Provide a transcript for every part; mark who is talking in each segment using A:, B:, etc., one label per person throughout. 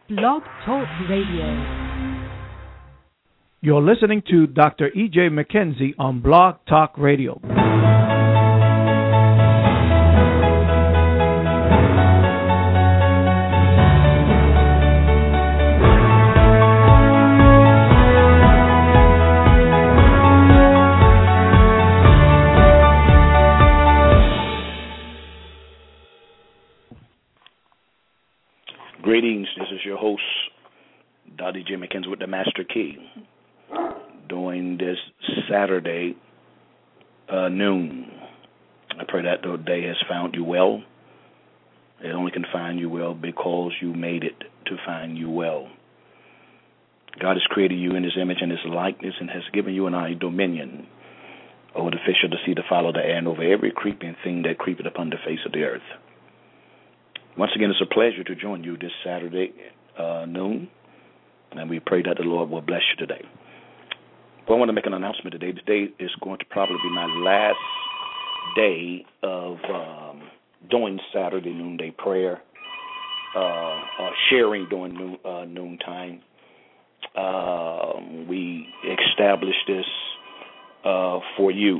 A: Blog Talk Radio.
B: You're listening to Dr. E.J. McKenzie on Blog Talk Radio.
C: Greetings, this is your host, Dr. J. McKenzie with the Master Key, during this Saturday noon. I pray that the day has found you well. It only can find you well because you made it to find you well. God has created you in His image and His likeness and has given you and I dominion over the fish of the sea, the fowl of the air, and over every creeping thing that creepeth upon the face of the earth. Once again, it's a pleasure to join you this Saturday noon, and we pray that the Lord will bless you today. But I want to make an announcement today. Today is going to probably be my last day of doing Saturday noonday prayer, sharing during noontime. We established this for you,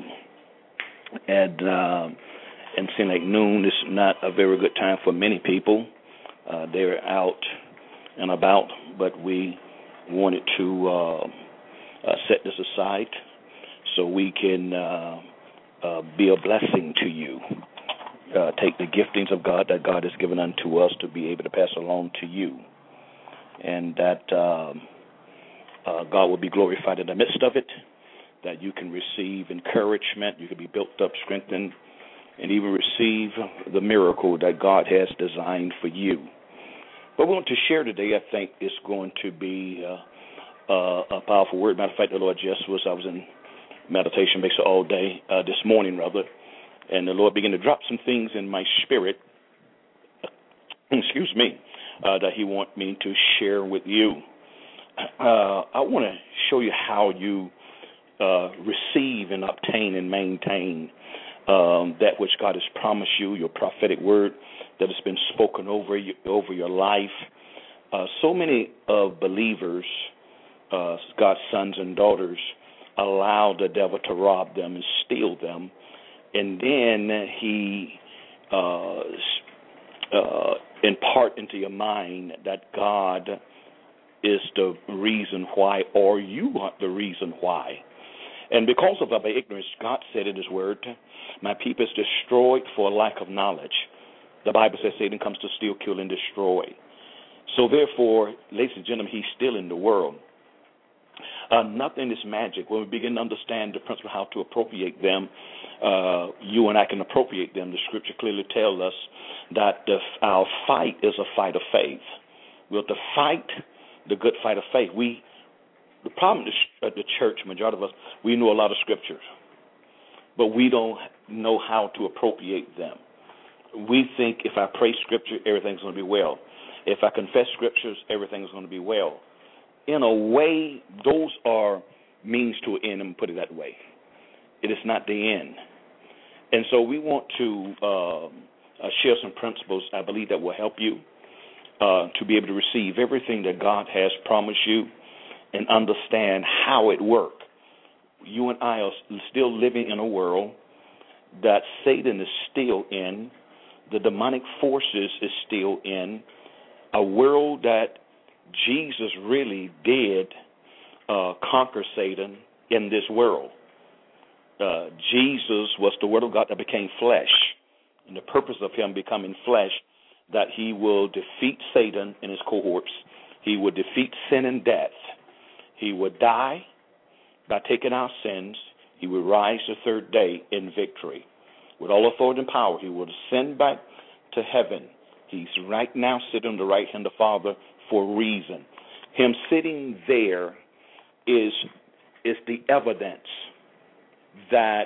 C: and seeing like noon is not a very good time for many people. They're out and about, but we wanted to set this aside so we can be a blessing to you. Take the giftings of God that God has given unto us to be able to pass along to you, and that God will be glorified in the midst of it, that you can receive encouragement, you can be built up, strengthened, and even receive the miracle that God has designed for you. What we want to share today, I think, is going to be a powerful word. Matter of fact, the Lord I was in meditation basically all day, this morning rather, and the Lord began to drop some things in my spirit, that He wants me to share with you. I want to show you how you receive and obtain and maintain that which God has promised you, your prophetic word that has been spoken over your life. So many of believers, God's sons and daughters, allow the devil to rob them and steal them, and then he impart into your mind that God is the reason why, or you are the reason why. And because of our ignorance, God said in His word, my people is destroyed for lack of knowledge. The Bible says Satan comes to steal, kill, and destroy. So therefore, ladies and gentlemen, he's still in the world. Nothing is magic. When we begin to understand the principle of how to appropriate them, you and I can appropriate them. The Scripture clearly tells us that our fight is a fight of faith. We have to fight the good fight of faith. The problem at the church, majority of us, we know a lot of scriptures, but we don't know how to appropriate them. We think if I pray scripture, everything's going to be well. If I confess scriptures, everything's going to be well. In a way, those are means to an end, and put it that way. It is not the end. And so we want to share some principles, I believe, that will help you to be able to receive everything that God has promised you and understand how it works. You and I are still living in a world that Satan is still in, the demonic forces is still in, a world that Jesus really did conquer Satan in this world. Jesus was the Word of God that became flesh, and the purpose of Him becoming flesh, that He will defeat Satan and his cohorts. He will defeat sin and death. He would die by taking our sins. He would rise the third day in victory. With all authority and power, He will ascend back to heaven. He's right now sitting on the right hand of the Father for a reason. Him sitting there is the evidence that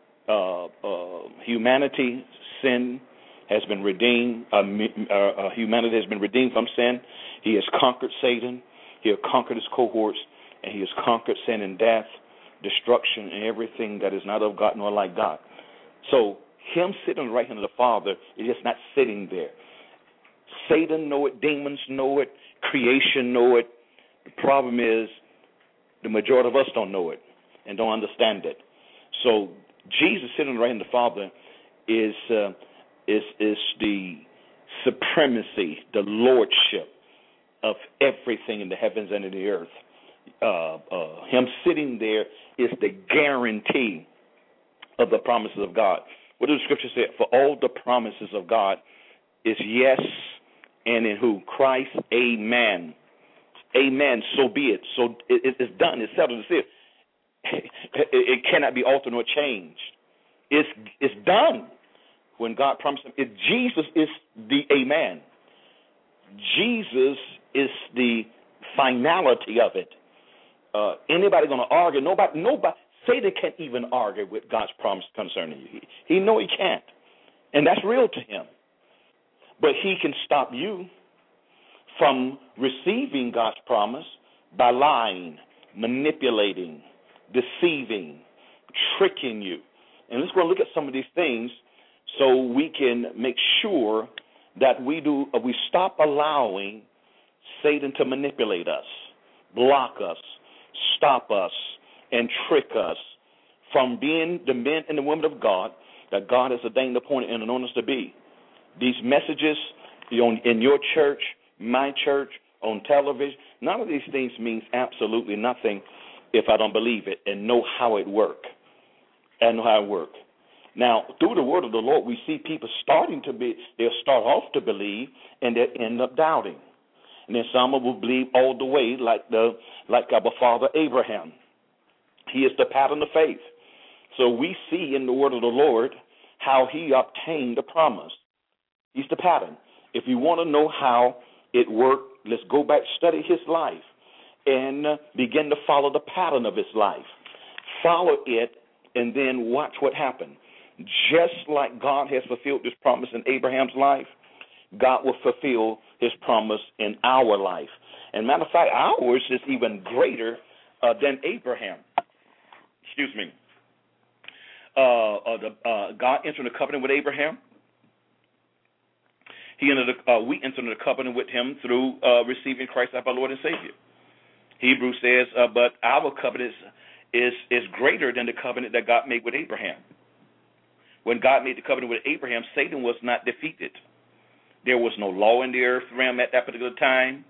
C: humanity, sin, has been redeemed. Humanity has been redeemed from sin. He has conquered Satan. He has conquered his cohorts. And He has conquered sin and death, destruction, and everything that is not of God nor like God. So Him sitting on the right hand of the Father is just not sitting there. Satan know it, demons know it, creation know it. The problem is the majority of us don't know it and don't understand it. So Jesus sitting right in the Father is the supremacy, the lordship of everything in the heavens and in the earth. Him sitting there is the guarantee of the promises of God. What does the scripture say? For all the promises of God is yes, and in who? Christ, amen. Amen, so be it. So it's done, it's settled, it's it. It cannot be altered or changed. It's done. When God promised him, Jesus is the amen. Jesus is the finality of it. Anybody going to argue? Nobody. Satan can't even argue with God's promise concerning you. He know he can't, and that's real to him. But he can stop you from receiving God's promise by lying, manipulating, deceiving, tricking you. And let's go and look at some of these things so we can make sure that we stop allowing Satan to manipulate us, block us, stop us, and trick us from being the men and the women of God that God has ordained, appointed, and anointed us to be. These messages in your church, my church, on television, none of these things means absolutely nothing if I don't believe it and know how it works. Now, through the word of the Lord, we see people they'll start off to believe and they'll end up doubting. And then some will believe all the way like our father Abraham. He is the pattern of faith. So we see in the word of the Lord how he obtained the promise. He's the pattern. If you want to know how it worked, let's go back, study his life, and begin to follow the pattern of his life. Follow it, and then watch what happened. Just like God has fulfilled this promise in Abraham's life, God will fulfill his promise in our life. And matter of fact, ours is even greater than Abraham. Excuse me. God entered a covenant with Abraham. We entered a covenant with him through receiving Christ as our Lord and Savior. Hebrews says, but our covenant is greater than the covenant that God made with Abraham. When God made the covenant with Abraham, Satan was not defeated. There was no law in the earth realm at that particular time.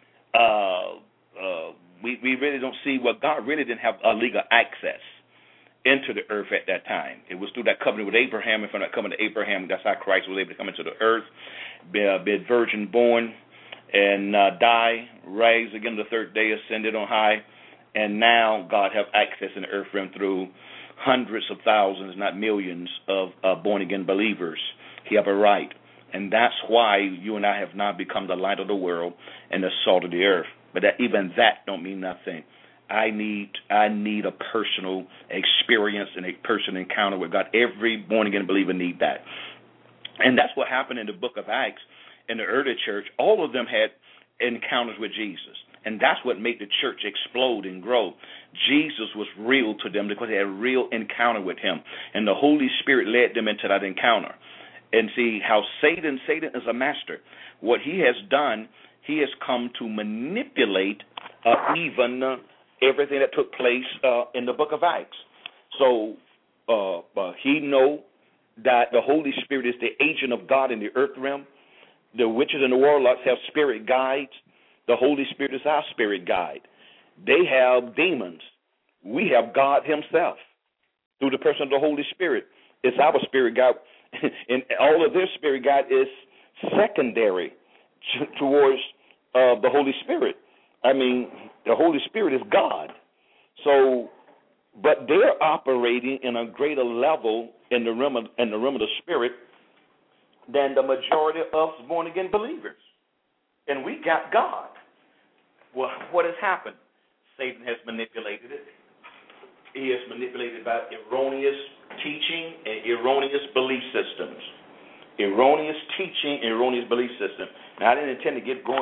C: We really don't see God really didn't have legal access into the earth at that time. It was through that covenant with Abraham, and from that covenant to Abraham, that's how Christ was able to come into the earth, be virgin born, and die, rise again the third day, ascended on high, and now God have access in the earth realm through hundreds of thousands, not millions, of born-again believers. He have a right, and that's why you and I have now become the light of the world and the salt of the earth. But even that don't mean nothing. I need a personal experience and a personal encounter with God. Every born-again believer need that. And that's what happened in the book of Acts in the early church. All of them had encounters with Jesus. And that's what made the church explode and grow. Jesus was real to them because they had a real encounter with him. And the Holy Spirit led them into that encounter. And see how Satan is a master. What he has done, he has come to manipulate even everything that took place in the book of Acts. So he know that the Holy Spirit is the agent of God in the earth realm. The witches and the warlocks have spirit guides. The Holy Spirit is our spirit guide. They have demons. We have God himself through the person of the Holy Spirit. It's our spirit guide. And all of their spirit guide is secondary towards the Holy Spirit. I mean, the Holy Spirit is God. So, but they're operating in a greater level in the realm of the Spirit than the majority of born-again believers. And we got God. Well, what has happened? Satan has manipulated it. He has manipulated by erroneous teaching and erroneous belief systems. Erroneous teaching and erroneous belief system. Now, I didn't intend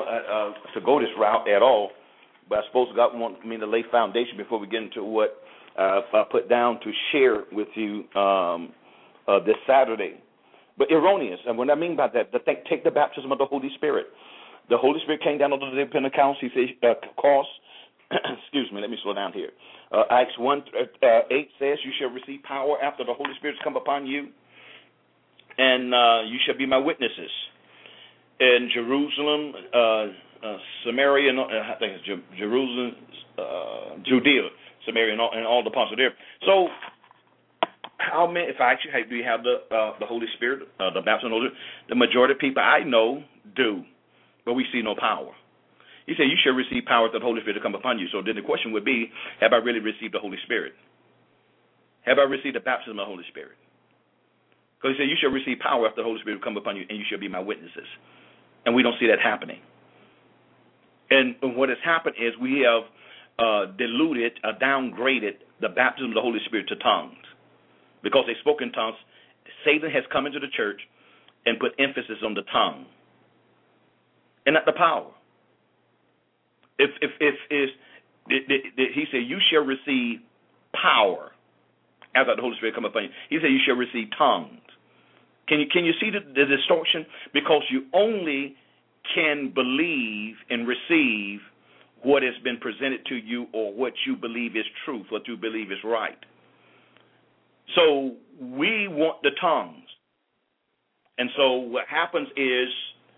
C: to go this route at all, but I suppose God wanted me to lay foundation before we get into what I put down to share with you this Saturday. but erroneous. And what I mean by that, take the baptism of the Holy Spirit. The Holy Spirit came down on the day of Pentecost. He said, excuse me, let me slow down here. Acts 1:8 says, you shall receive power after the Holy Spirit has come upon you, and you shall be my witnesses in Jerusalem, Samaria, I think it's Jerusalem, Judea, Samaria, and all the parts of there. So, how many? If I actually do you have the Holy Spirit, the baptism of the Holy Spirit? The majority of people I know do, but we see no power. He said, you shall receive power after the Holy Spirit to come upon you. So then the question would be, have I really received the Holy Spirit? Have I received the baptism of the Holy Spirit? Because he said, you shall receive power after the Holy Spirit to come upon you, and you shall be my witnesses. And we don't see that happening. And what has happened is we have diluted, downgraded the baptism of the Holy Spirit to tongues. Because they spoke in tongues, Satan has come into the church and put emphasis on the tongue and not the power. He said, you shall receive power after the Holy Spirit come upon you. He said, you shall receive tongues. Can you see the distortion? Because you only can believe and receive what has been presented to you or what you believe is truth, what you believe is right. So we want the tongues. And so what happens is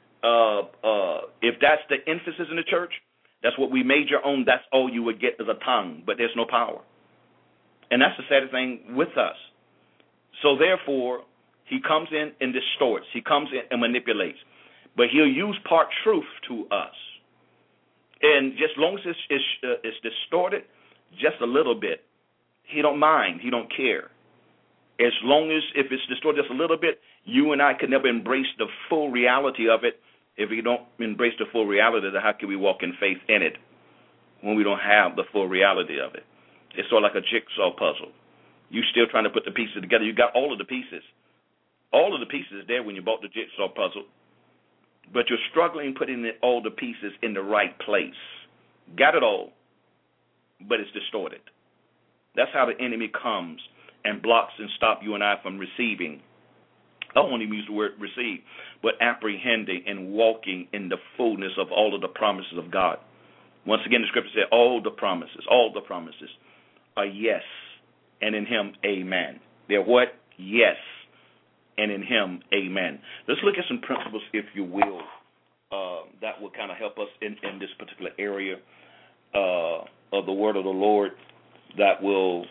C: if that's the emphasis in the church, that's what we major on, that's all you would get is a tongue, but there's no power. And that's the saddest thing with us. So therefore, he comes in and distorts. He comes in and manipulates. But he'll use part truth to us. And just as long as it's distorted just a little bit, he don't mind. He don't care. As long as if it's distorted just a little bit, you and I can never embrace the full reality of it. If we don't embrace the full reality, then how can we walk in faith in it when we don't have the full reality of it? It's sort of like a jigsaw puzzle. You're still trying to put the pieces together. You got all of the pieces. All of the pieces there when you bought the jigsaw puzzle. But you're struggling putting all the pieces in the right place. Got it all, but it's distorted. That's how the enemy comes and blocks and stops you and I from receiving. I don't want to use the word receive, but apprehending and walking in the fullness of all of the promises of God. Once again, the scripture said all the promises are yes, and in him, amen. They're what? Yes, and in him, amen. Let's look at some principles, if you will, that will kind of help us in this particular area of the word of the Lord that will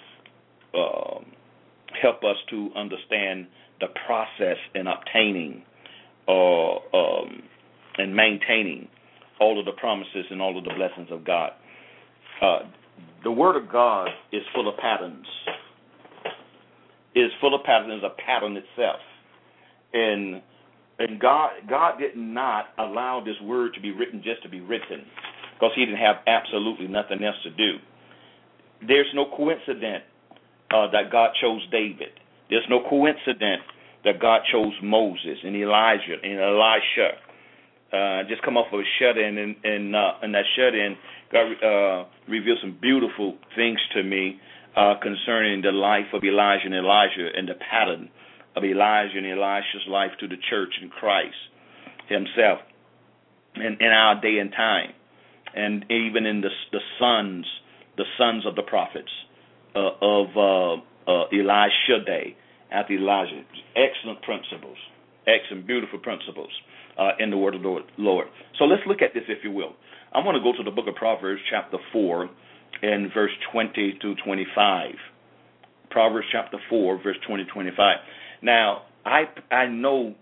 C: help us to understand the process in obtaining and maintaining all of the promises and all of the blessings of God. The Word of God is full of patterns. Is full of patterns, is a pattern itself. And God did not allow this Word to be written just to be written because he didn't have absolutely nothing else to do. There's no coincidence that God chose David. There's no coincidence that God chose Moses and Elijah and Elisha. Just come off of a shut-in, and that shut-in, God revealed some beautiful things to me concerning the life of Elijah and Elijah and the pattern of Elijah and Elisha's life to the church and Christ himself in our day and time, and even in the sons of the prophets of Elisha day after Elijah. Excellent principles, excellent, beautiful principles in the word of the Lord. So let's look at this, if you will. I want to go to the book of Proverbs, chapter 4, and verse 20 to 25. Proverbs chapter 4, verse 20 to 25. Now, I know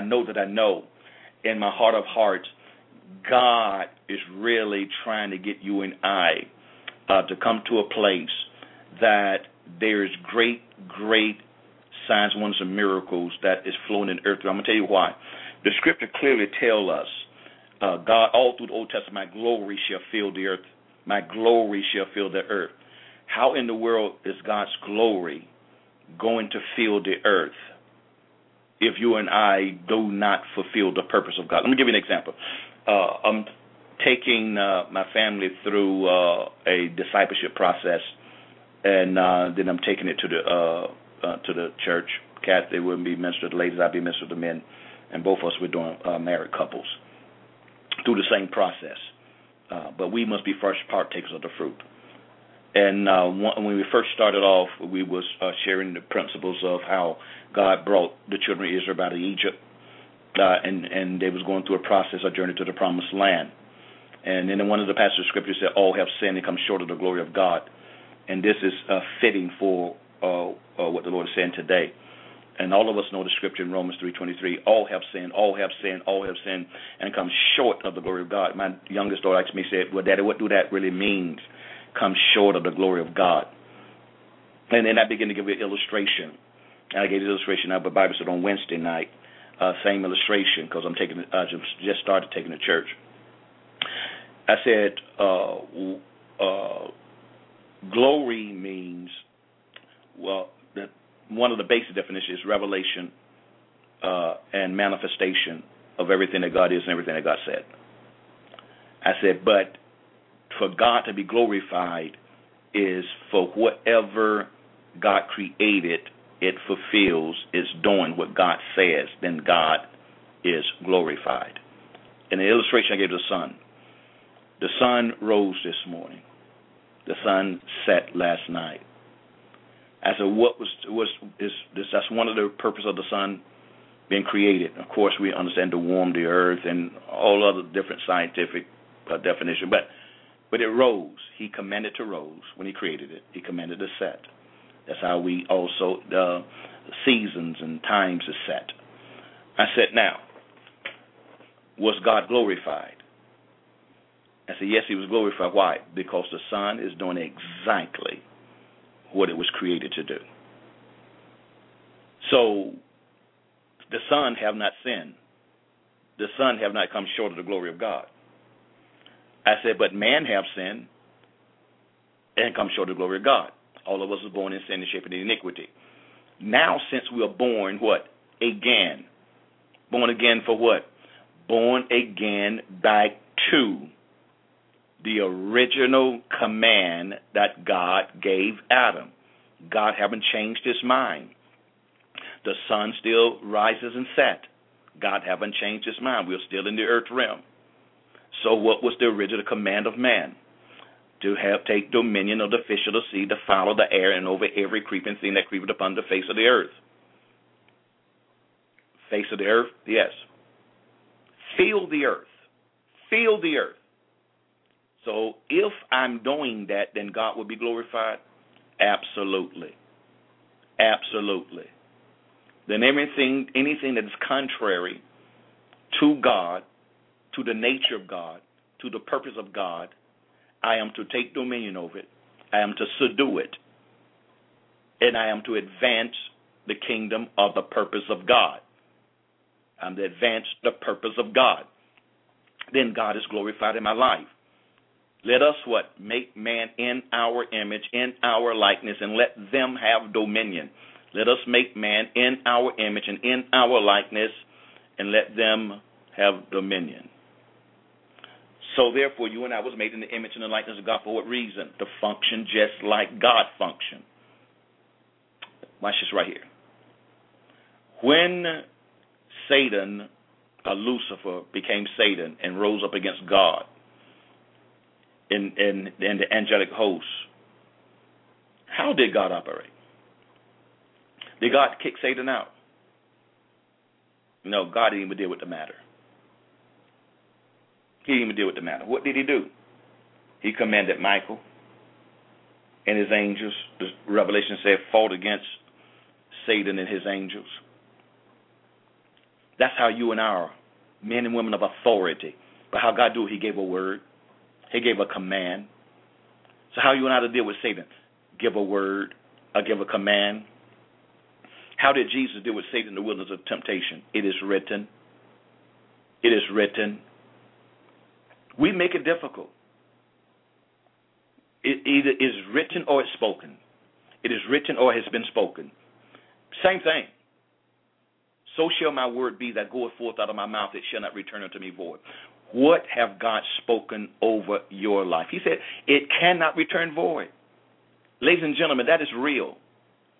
C: in my heart of hearts, God is really trying to get you and I to come to a place that there is great signs, wonders, and miracles that is flowing in the earth. I'm going to tell you why. The scripture clearly tells us, God, all through the Old Testament, my glory shall fill the earth. My glory shall fill the earth. How in the world is God's glory going to fill the earth if you and I do not fulfill the purpose of God? Let me give you an example. I'm taking my family through a discipleship process, and then I'm taking it to the church Kathy would be minister to the ladies, I'd be minister to the men, and both of us were doing married couples through the same process. But we must be first partakers of the fruit. And when we first started off, we was sharing the principles of how God brought the children of Israel out of Egypt, and they was going through a process, a journey to the promised land. And then one of the passages of Scripture said, all have sinned and come short of the glory of God. And this is fitting for what the Lord is saying today. And all of us know the Scripture in Romans 3:23, all have sinned, all have sinned, all have sinned, and come short of the glory of God. My youngest daughter asked me, said, well, Daddy, what do that really mean, come short of the glory of God? And then I began to give an illustration. And I gave the illustration out, but Bible said on Wednesday night, same illustration, because I just started taking the church. I said, glory means, well, one of the basic definitions is revelation and manifestation of everything that God is and everything that God said. I said, but for God to be glorified is for whatever God created, it fulfills, is doing what God says, then God is glorified. In the illustration I gave the sun. The sun rose this morning. The sun set last night. I said, that's one of the purpose of the sun being created. Of course, we understand to warm the earth and all other different scientific definition, but it rose. He commanded to rose when he created it. He commanded to set. That's how we also, seasons and times is set. I said, now, was God glorified? I said, yes, he was glorified. Why? Because the sun is doing exactly what it was created to do. So the sun have not sinned. The sun have not come short of the glory of God. I said, but man have sinned and come short of the glory of God. All of us are born in sin and shaped in iniquity. Now, since we are born, what? Again. Born again for what? Born again back to the original command that God gave Adam. God haven't changed his mind. The sun still rises and sets. God haven't changed his mind. We're still in the earth realm. So what was the original command of man? To take dominion of the fish of the sea, to follow the air, and over every creeping thing that creepeth upon the face of the earth. Face of the earth? Yes. Feel the earth. Feel the earth. So if I'm doing that, then God will be glorified? Absolutely. Absolutely. Then anything that is contrary to God, to the nature of God, to the purpose of God, I am to take dominion over it. I am to subdue it. And I am to advance the kingdom of the purpose of God. I'm to advance the purpose of God. Then God is glorified in my life. Let us what? Make man in our image, in our likeness, and let them have dominion. Let us make man in our image and in our likeness, and let them have dominion. So therefore, you and I was made in the image and the likeness of God for what reason? To function just like God functioned. Watch this right here. When Satan, Lucifer, became Satan and rose up against God in the angelic hosts, how did God operate? Did God kick Satan out? No, God didn't even deal with the matter. He didn't even deal with the matter. What did he do? He commanded Michael and his angels, the Revelation said, fought against Satan and his angels. That's how you and I are, men and women of authority. But how God do it, he gave a word. He gave a command. So how you and I to deal with Satan? Give a word, or give a command. How did Jesus deal with Satan in the wilderness of temptation? It is written. It is written. We make it difficult. It either is written or it's spoken. It is written or has been spoken. Same thing. So shall my word be that goeth forth out of my mouth, it shall not return unto me void. What have God spoken over your life? He said, it cannot return void. Ladies and gentlemen, that is real.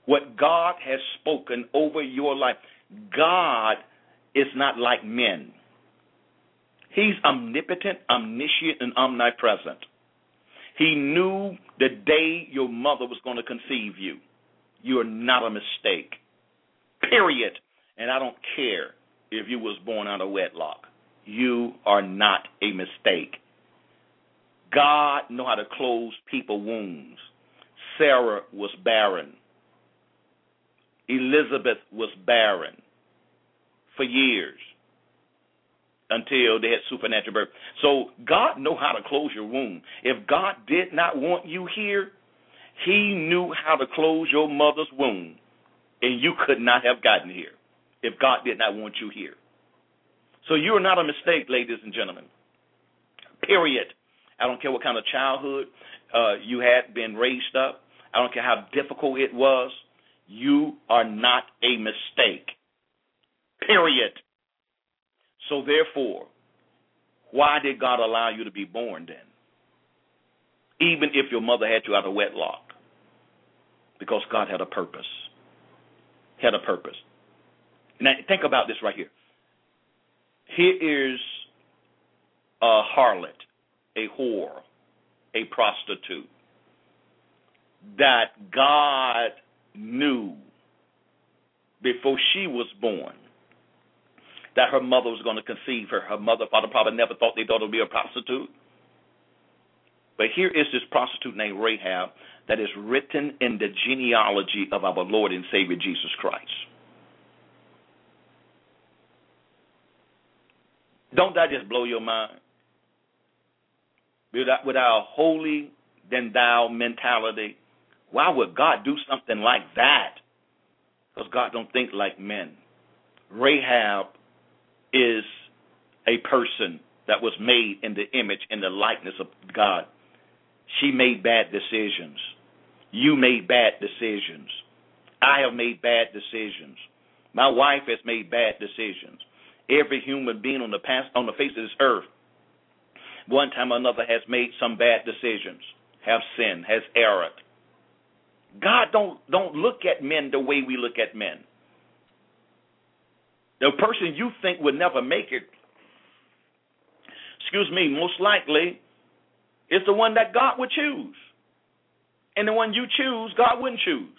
C: what God has spoken over your life. God is not like men. He's omnipotent, omniscient, and omnipresent. He knew the day your mother was going to conceive you. You are not a mistake, period. And I don't care if you was born out of wedlock. You are not a mistake. God knows how to close people's wounds. Sarah was barren. Elizabeth was barren for years until they had supernatural birth. So God knows how to close your womb. If God did not want you here, he knew how to close your mother's womb, and you could not have gotten here if God did not want you here. So you are not a mistake, ladies and gentlemen, period. I don't care what kind of childhood you had been raised up. I don't care how difficult it was. You are not a mistake, period. So therefore, why did God allow you to be born then? Even if your mother had you out of wedlock. Because God had a purpose. Had a purpose. Now, think about this right here. Here is a harlot, a whore, a prostitute that God knew before she was born that her mother was going to conceive her. Her mother, father probably never thought they thought it would be a prostitute. But here is this prostitute named Rahab that is written in the genealogy of our Lord and Savior Jesus Christ. Don't that just blow your mind? With our holy than thou mentality, why would God do something like that? Because God don't think like men. Rahab is a person that was made in the image and the likeness of God. She made bad decisions. You made bad decisions. I have made bad decisions. My wife has made bad decisions. Every human being on the face of this earth, one time or another, has made some bad decisions, have sinned, has erred. God don't look at men the way we look at men. The person you think would never make it, most likely, is the one that God would choose. And the one you choose, God wouldn't choose.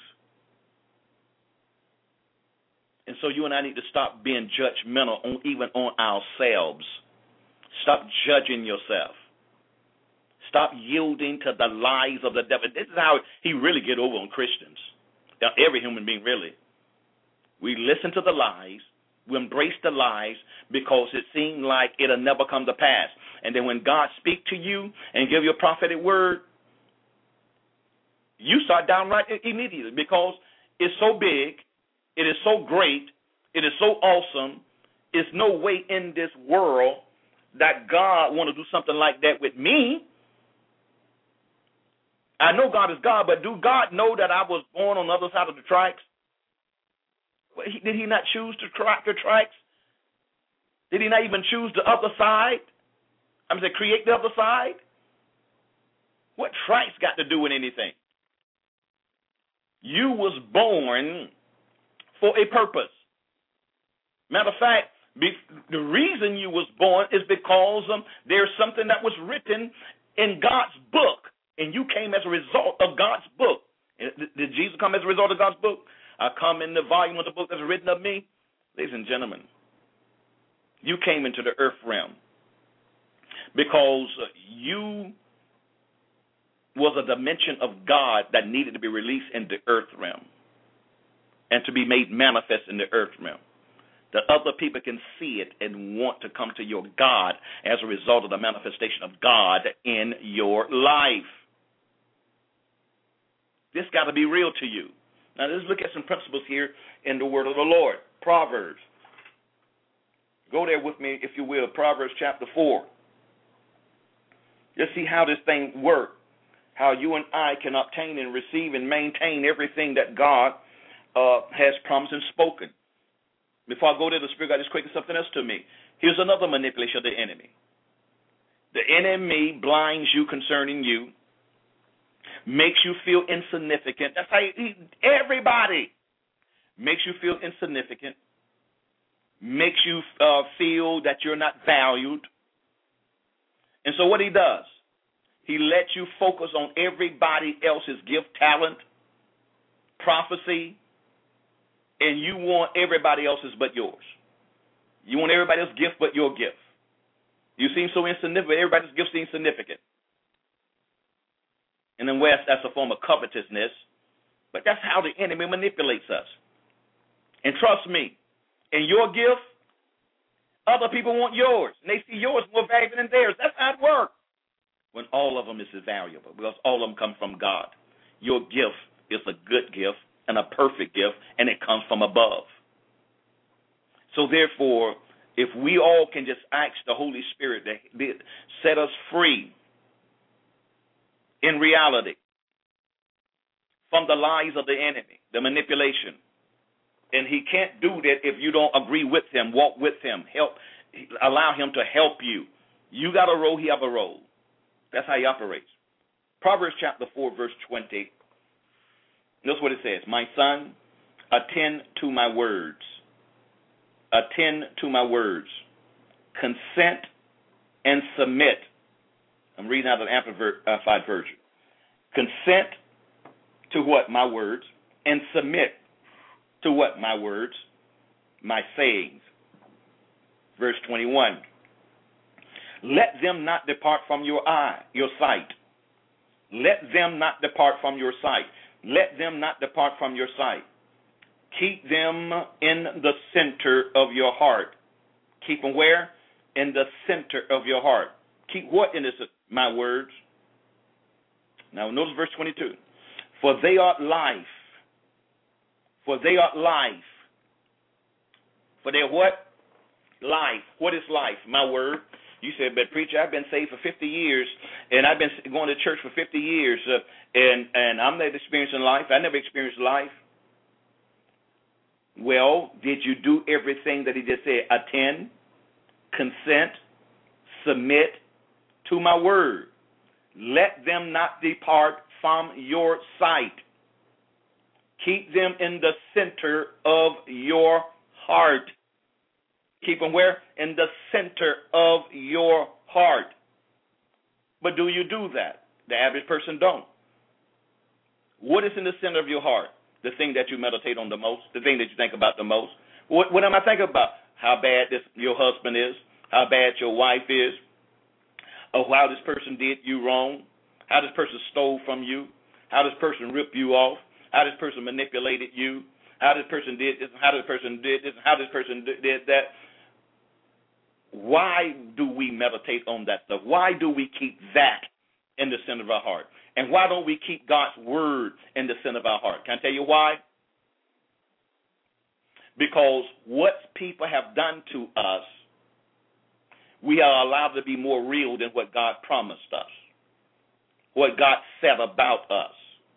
C: And so you and I need to stop being judgmental even on ourselves. Stop judging yourself. Stop yielding to the lies of the devil. This is how he really get over on Christians. Now, every human being, really. We listen to the lies. We embrace the lies because it seems like it'll never come to pass. And then when God speaks to you and give you a prophetic word, you start downright immediately because it's so big, it is so great, it is so awesome. There's no way in this world that God want to do something like that with me. I know God is God, but do God know that I was born on the other side of the tracks? Did he not choose to crack the tracks? Did he not even choose the other side? Create the other side? What tracks got to do with anything? You was born for a purpose. Matter of fact, the reason you was born is because there's something that was written in God's book, and you came as a result of God's book. Did Jesus come as a result of God's book? I come in the volume of the book that's written of me. Ladies and gentlemen, you came into the earth realm because you was a dimension of God that needed to be released in the earth realm and to be made manifest in the earth realm. That other people can see it and want to come to your God as a result of the manifestation of God in your life. This got to be real to you. Now, let's look at some principles here in the word of the Lord. Proverbs. Go there with me, if you will. Proverbs chapter 4. Just see how this thing works. How you and I can obtain and receive and maintain everything that God has promised and spoken. Before I go there, the Spirit got this quick something else to me. Here's another manipulation of the enemy. The enemy blinds you concerning you, makes you feel insignificant. That's how everybody makes you feel insignificant, makes you feel that you're not valued. And so what he does, he lets you focus on everybody else's gift, talent, prophecy, and you want everybody else's but yours. You want everybody else's gift but your gift. You seem so insignificant. Everybody's gift seems significant. And then West, that's a form of covetousness. But that's how the enemy manipulates us. And trust me, in your gift, other people want yours. And they see yours more valuable than theirs. That's how it works. When all of them is valuable, because all of them come from God. Your gift is a good gift and a perfect gift, and it comes from above. So therefore, if we all can just ask the Holy Spirit to set us free in reality from the lies of the enemy, the manipulation. And he can't do that if you don't agree with him, walk with him, allow him to help you. You got a role, he have a role. That's how he operates. Proverbs chapter 4, verse 20. Notice what it says. My son, attend to my words. Attend to my words. Consent and submit. I'm reading out of the Amplified Version. Consent to what? My words. And submit to what? My words. My sayings. Verse 21. Let them not depart from your sight. Let them not depart from your sight. Let them not depart from your sight. Keep them in the center of your heart. Keep them where? In the center of your heart. Keep what in this? My words. Now notice verse 22. For they are life. For they are life. For they are what? Life. What is life? My word. You said, but preacher, I've been saved for 50 years, and I've been going to church for 50 years, and I'm not experiencing life. I never experienced life. Well, did you do everything that he just said? Attend, consent, submit to my word. Let them not depart from your sight. Keep them in the center of your heart. Keep them where? In the center of your heart. But do you do that? The average person don't. What is in the center of your heart? The thing that you meditate on the most, the thing that you think about the most. What am I thinking about? How bad your husband is, how bad your wife is, or how this person did you wrong, how this person stole from you, how this person ripped you off, how this person manipulated you, how this person did this, how this person did this, how this person did that. Why do we meditate on that stuff? Why do we keep that in the center of our heart? And why don't we keep God's word in the center of our heart? Can I tell you why? Because what people have done to us, we are allowed to be more real than what God promised us, what God said about us.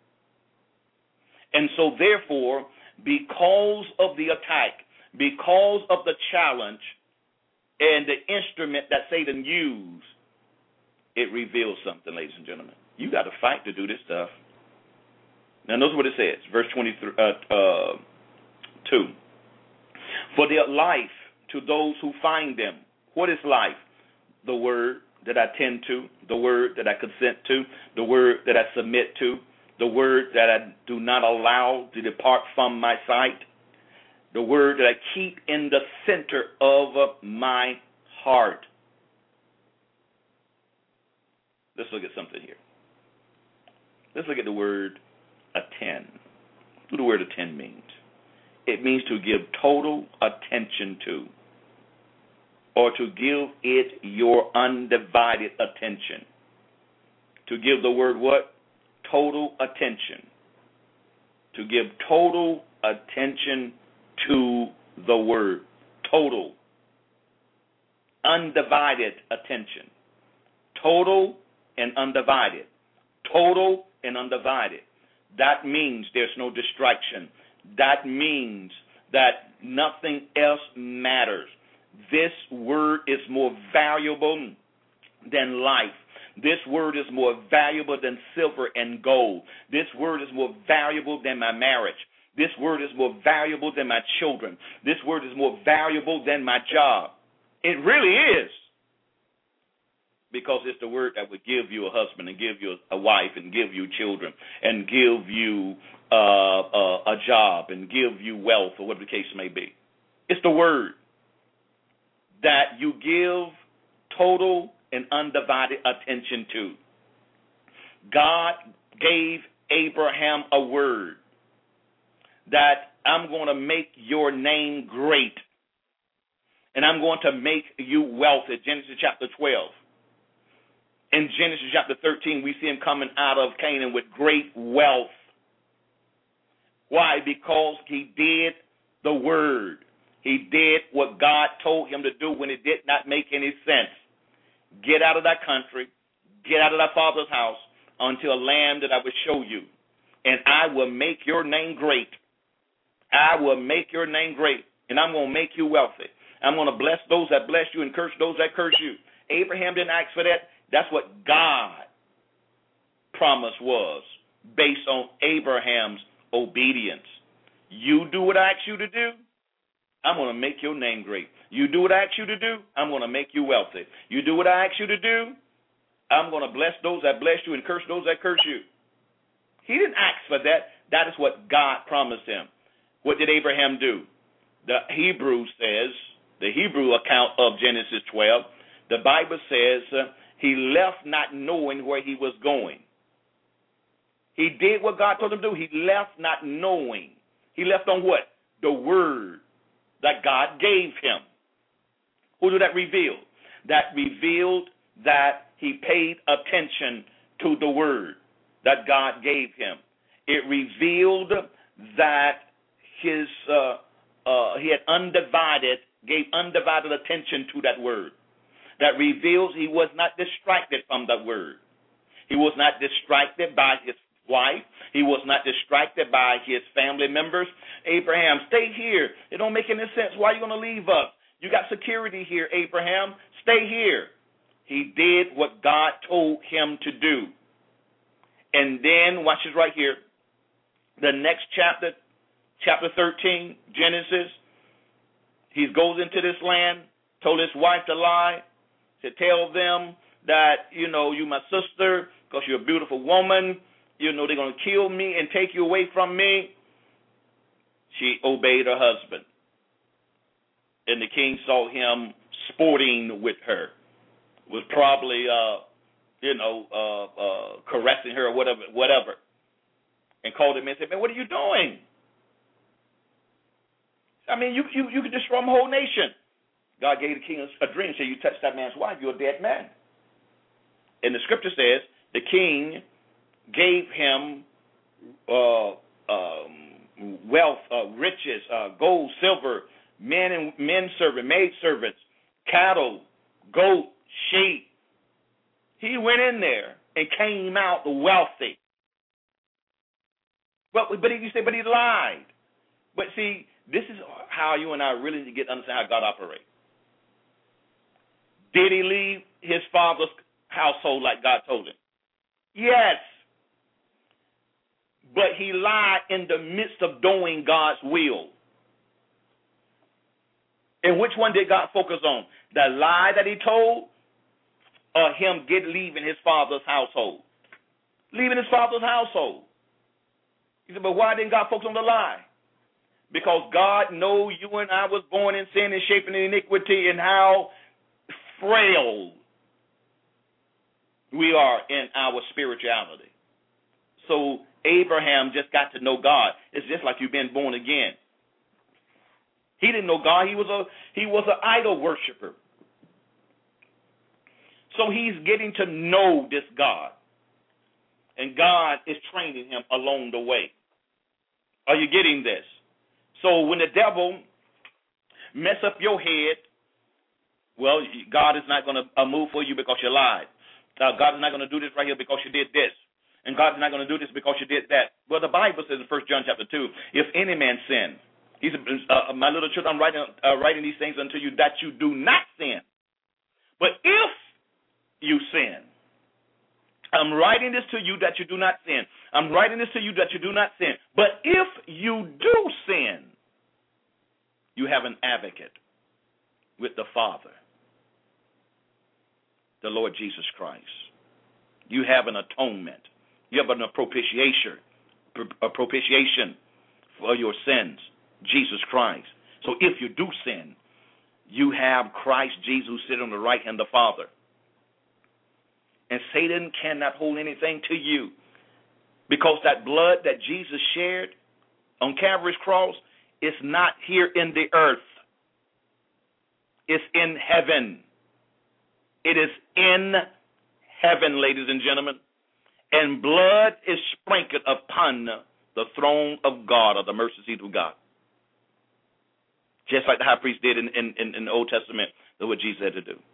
C: And so therefore, because of the attack, because of the challenge, and the instrument that Satan used, it reveals something, ladies and gentlemen. You got to fight to do this stuff. Now, notice what it says, verse 2. For their life to those who find them. What is life? The word that I tend to, the word that I consent to, the word that I submit to, the word that I do not allow to depart from my sight, the word that I keep in the center of my heart. Let's look at something here. Let's look at the word attend. What do the word attend means? It means to give total attention to, or to give it your undivided attention. To give the word what? Total attention. To give total attention to the word. Total. Undivided attention. Total and undivided. Total and undivided. That means there's no distraction. That means that nothing else matters. This word is more valuable than life. This word is more valuable than silver and gold. This word is more valuable than my marriage. This word is more valuable than my children. This word is more valuable than my job. It really is. Because it's the word that would give you a husband and give you a wife and give you children and give you a job and give you wealth or whatever the case may be. It's the word that you give total and undivided attention to. God gave Abraham a word that I'm going to make your name great and I'm going to make you wealthy. Genesis chapter 12. In Genesis chapter 13, we see him coming out of Canaan with great wealth. Why? Because he did the word. He did what God told him to do when it did not make any sense. Get out of that country, get out of that father's house unto a land that I will show you, and I will make your name great. I will make your name great, and I'm going to make you wealthy. I'm going to bless those that bless you and curse those that curse you. Abraham didn't ask for that. That's what God promise was based on Abraham's obedience. You do what I ask you to do, I'm going to make your name great. You do what I ask you to do, I'm going to make you wealthy. You do what I ask you to do, I'm going to bless those that bless you and curse those that curse you. He didn't ask for that. That is what God promised him. What did Abraham do? The Hebrew account of Genesis 12, the Bible says he left not knowing where he was going. He did what God told him to do. He left not knowing. He left on what? The word that God gave him. Who did that reveal? That revealed that he paid attention to the word that God gave him. It revealed that he gave undivided attention to that word. That reveals he was not distracted from the word. He was not distracted by his wife. He was not distracted by his family members. Abraham, stay here. It don't make any sense. Why are you going to leave us? You got security here, Abraham. Stay here. He did what God told him to do. And then, watch this right here. The next chapter 13, Genesis, he goes into this land, told his wife to lie, to tell them that, you my sister, because you're a beautiful woman, they're going to kill me and take you away from me. She obeyed her husband. And the king saw him sporting with her, was probably, caressing her or whatever, and called him and said, man, what are you doing? I mean, you could destroy my whole nation. God gave the king a dream. Said, you touch that man's wife, you're a dead man. And the scripture says the king gave him wealth, riches, gold, silver, men servants, maid servants, cattle, goat, sheep. He went in there and came out wealthy. But he lied. But see, this is how you and I really need to get to understand how God operates. Did he leave his father's household like God told him? Yes. But he lied in the midst of doing God's will. And which one did God focus on? The lie that he told, or him leaving his father's household? Leaving his father's household. He said, but why didn't God focus on the lie? Because God knows you and I was born in sin and shaping in iniquity, and how frail we are in our spirituality. So Abraham just got to know God. It's just like you've been born again. He didn't know God. He was an idol worshiper. So he's getting to know this God. And God is training him along the way. Are you getting this? So when the devil mess up your head, well, God is not going to move for you because you lied. God is not going to do this right here because you did this. And God is not going to do this because you did that. Well, the Bible says in 1 John chapter 2, if any man sin, he said, my little children, I'm writing these things unto you that you do not sin. But if you sin, I'm writing this to you that you do not sin. I'm writing this to you that you do not sin. But if you do sin, you have an advocate with the Father, the Lord Jesus Christ. You have an atonement. You have an propitiation for your sins, Jesus Christ. So if you do sin, you have Christ Jesus who sits on the right hand of the Father. And Satan cannot hold anything to you, because that blood that Jesus shed on Calvary's cross is not here in the earth. It's in heaven. It is in heaven, ladies and gentlemen. And blood is sprinkled upon the throne of God, or the mercy seat of God. Just like the high priest did in the Old Testament, that's what Jesus had to do.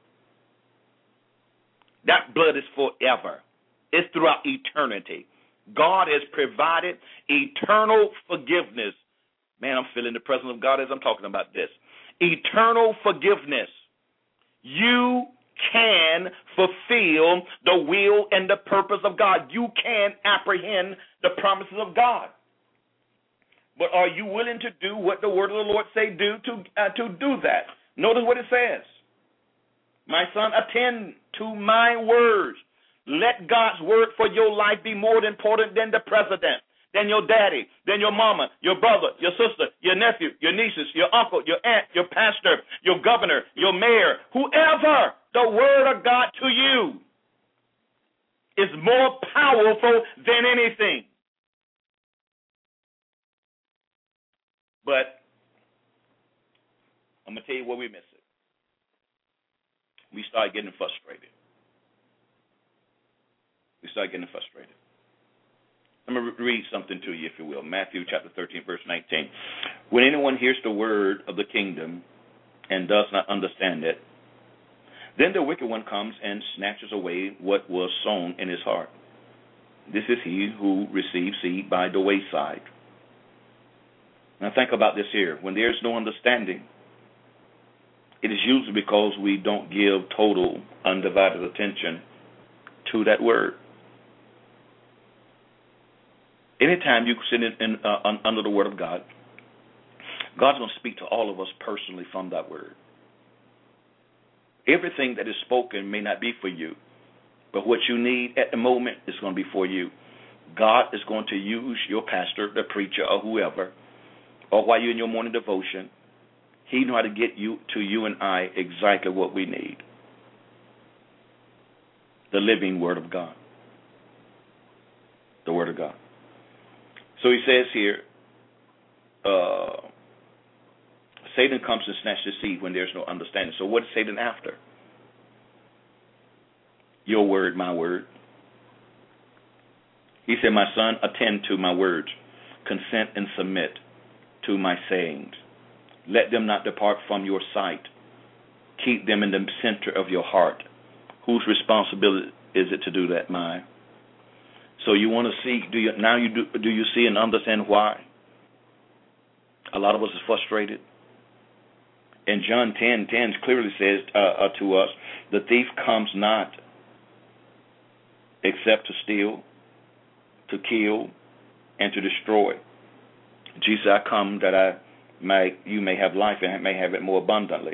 C: That blood is forever. It's throughout eternity. God has provided eternal forgiveness. Man, I'm feeling the presence of God as I'm talking about this. Eternal forgiveness. You can fulfill the will and the purpose of God. You can apprehend the promises of God. But are you willing to do what the word of the Lord say do to do that? Notice what it says. My son, attend to my words. Let God's word for your life be more important than the president, than your daddy, than your mama, your brother, your sister, your nephew, your nieces, your uncle, your aunt, your pastor, your governor, your mayor, whoever. The word of God to you is more powerful than anything. But I'm going to tell you where we miss it. We start getting frustrated. I'm going to read something to you, if you will. Matthew chapter 13, verse 19. When anyone hears the word of the kingdom and does not understand it, then the wicked one comes and snatches away what was sown in his heart. This is he who receives seed by the wayside. Now think about this here. When there's no understanding, it is usually because we don't give total, undivided attention to that word. Anytime you sit under the word of God, God's going to speak to all of us personally from that word. Everything that is spoken may not be for you, but what you need at the moment is going to be for you. God is going to use your pastor, the preacher, or whoever, or while you're in your morning devotion. He knows how to get you to you and I exactly what we need. The living word of God. The word of God. So he says here, Satan comes to snatch the seed when there's no understanding. So what is Satan after? Your word, my word. He said, my son, attend to my words. Consent and submit to my sayings. Let them not depart from your sight. Keep them in the center of your heart. Whose responsibility is it to do that? Mine. So you want to see, do you see and understand why? A lot of us are frustrated. And John 10:10 clearly says to us, the thief comes not except to steal, to kill, and to destroy. Jesus said, I come that you may have life and may have it more abundantly.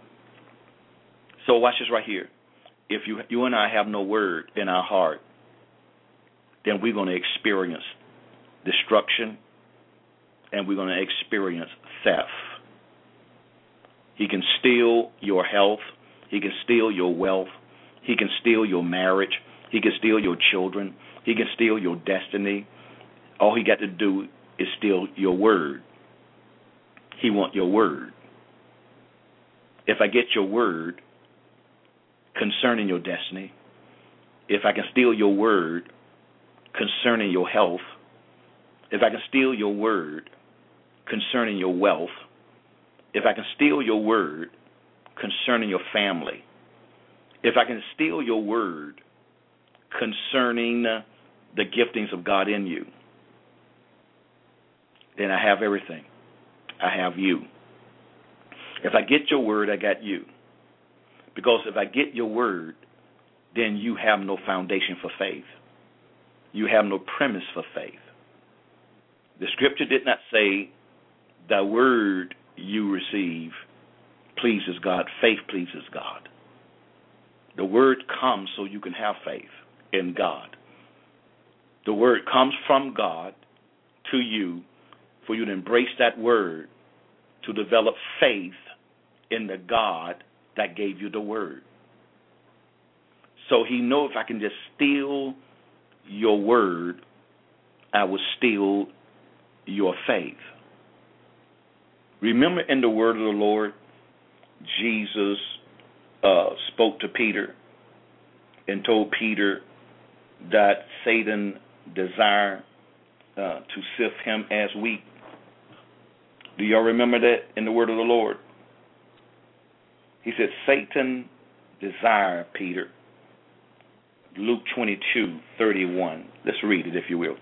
C: So watch this right here. If you and I have no word in our heart, then we're going to experience destruction and we're going to experience theft. He can steal your health. He can steal your wealth. He can steal your marriage. He can steal your children. He can steal your destiny. All he got to do is steal your word. He wants your word. If I get your word concerning your destiny, if I can steal your word concerning your health, if I can steal your word concerning your wealth, if I can steal your word concerning your family, if I can steal your word concerning the giftings of God in you, then I have everything. I have you. If I get your word, I got you. Because if I get your word then you have no foundation for faith. You have no premise for faith. The scripture did not say the word you receive pleases God. Faith pleases God. The word comes so you can have faith in God. The word comes from God to you for you to embrace that word, to develop faith in the God that gave you the word. So he knows if I can just steal your word, I will steal your faith. Remember in the word of the Lord, Jesus spoke to Peter and told Peter that Satan desired to sift him as wheat. Do y'all remember that in the word of the Lord? He said, Satan desired Peter. Luke 22:31. Let's read it, if you will.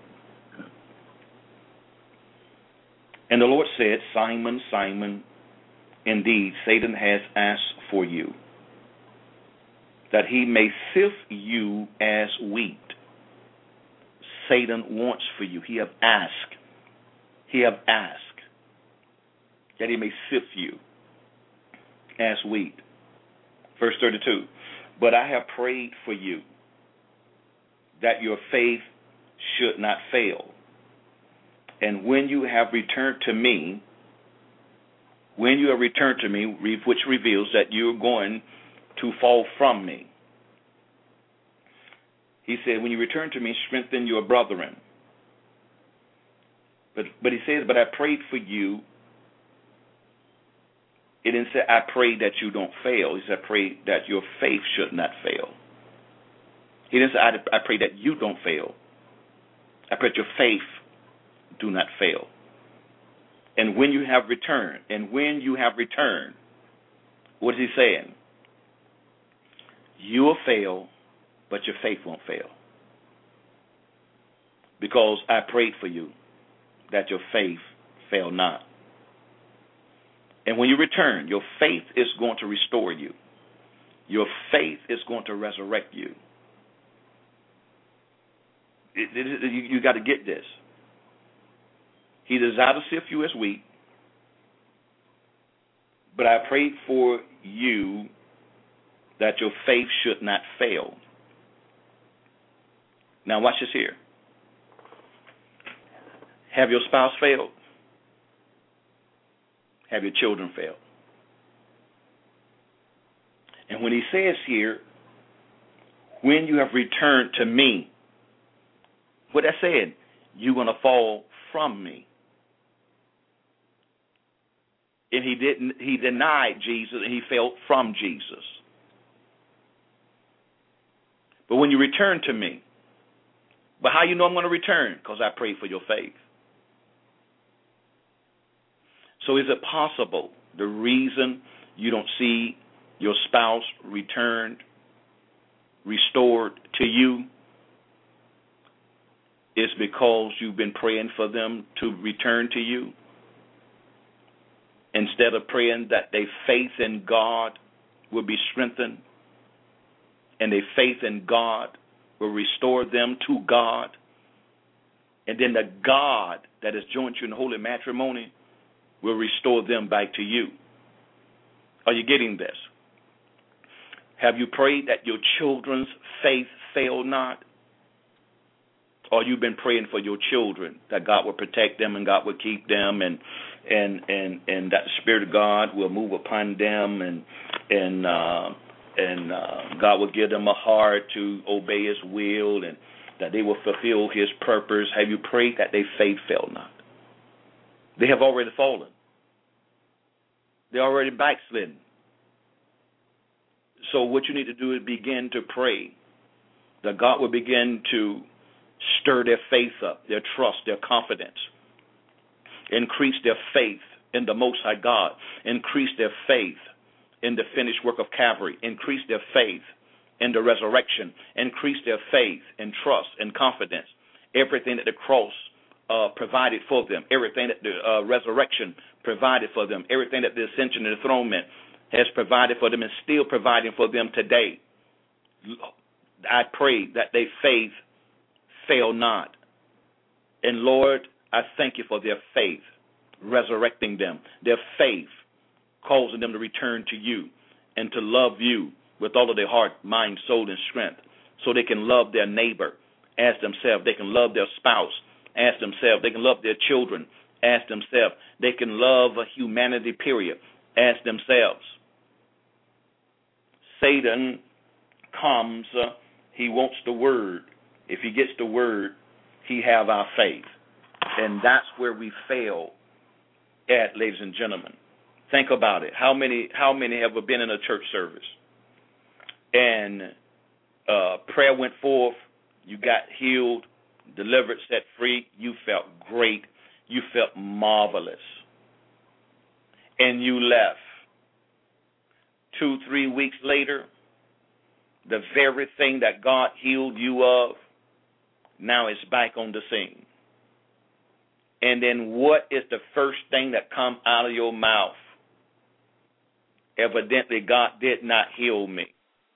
C: And the Lord said, Simon, Simon, indeed Satan has asked for you, that he may sift you as wheat. Satan wants for you. He have asked that he may sift you as wheat. Verse 32, but I have prayed for you, that your faith should not fail. And when you have returned to me, which reveals that you're going to fall from me. He said, when you return to me, strengthen your brethren. But he says, but I prayed for you. It didn't say, I prayed that you don't fail. He said, I prayed that your faith should not fail. He didn't say, I pray that you don't fail. I pray that your faith do not fail. And when you have returned, what is he saying? You will fail, but your faith won't fail. Because I prayed for you that your faith fail not. And when you return, your faith is going to restore you. Your faith is going to resurrect you. You got to get this. He desired to sift you as wheat, but I prayed for you that your faith should not fail. Now watch this here. Have your spouse failed? Have your children failed? And when he says here, when you have returned to me, what that said, you're going to fall from me. And he denied Jesus and he fell from Jesus. But when you return to me, but how you know I'm going to return? Because I prayed for your faith. So is it possible the reason you don't see your spouse returned, restored to you, is because you've been praying for them to return to you? Instead of praying that their faith in God will be strengthened and their faith in God will restore them to God, and then the God that has joined you in holy matrimony will restore them back to you. Are you getting this? Have you prayed that your children's faith fail not? Or you've been praying for your children that God will protect them and God will keep them and that the Spirit of God will move upon them and God will give them a heart to obey His will and that they will fulfill His purpose? Have you prayed that their faith fail not? They have already fallen. They're already backslidden. So what you need to do is begin to pray that God will begin to stir their faith up, their trust, their confidence. Increase their faith in the Most High God. Increase their faith in the finished work of Calvary. Increase their faith in the resurrection. Increase their faith in trust and confidence. Everything that the cross provided for them, everything that the resurrection provided for them, everything that the ascension and enthronement has provided for them and still providing for them today. I pray that their faith fail not. And Lord, I thank you for their faith, resurrecting them, their faith causing them to return to you and to love you with all of their heart, mind, soul, and strength, so they can love their neighbor as themselves. They can love their spouse as themselves. They can love their children as themselves. They can love humanity, period, as themselves. Satan comes, he wants the word. If he gets the word, he have our faith. And that's where we fail at, ladies and gentlemen. Think about it. How many have been in a church service and prayer went forth, you got healed, delivered, set free, you felt great, you felt marvelous, and you left. 2-3 weeks later, the very thing that God healed you of, now it's back on the scene. And then what is the first thing that comes out of your mouth? Evidently, God did not heal me.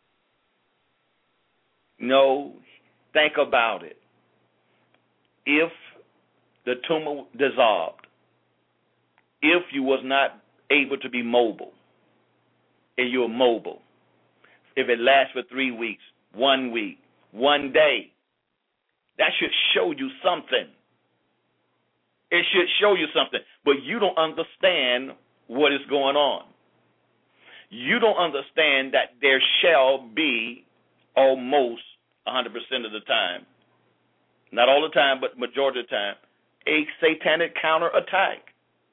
C: No, think about it. If the tumor dissolved, if you was not able to be mobile, and you're mobile, if it lasts for 3 weeks, 1 week, 1 day, that should show you something. It should show you something, but you don't understand what is going on. You don't understand that there shall be almost 100% of the time, not all the time, but majority of the time, a satanic counterattack.